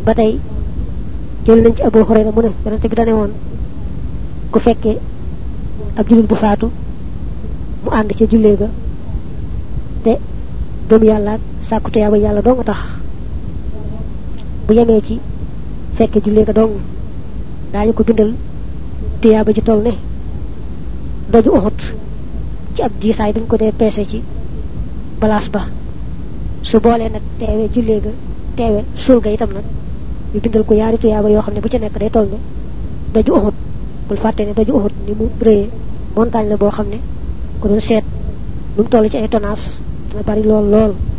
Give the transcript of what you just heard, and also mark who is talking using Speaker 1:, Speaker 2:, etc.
Speaker 1: batay jël nañ ci Abu Hurayra mu ne yonente bi dane woon ku fekkee ab julit bu faatu mu ànd ca jullee ga te gëm yàlla ak sàkku tuyaaba yàlla doo nga tax bu yemee ci fekke jullee ga dong daañu ko bindal tuyaaba ji toll ne doju Uhud ci ab diisaay dañ ko dee peese ci balaas ba su boolee nag teewe jullee ga teewe suul ga itam nag ñu bindal ko yaari tuyaaba yoo xam ne bu ci nekk day toll ne doju Uhud bul fàtte ne doju Uhud ni mu rëyee montagne la boo xam ne ko doon seet nu mu toll ci ay tonnage dina bari lool lool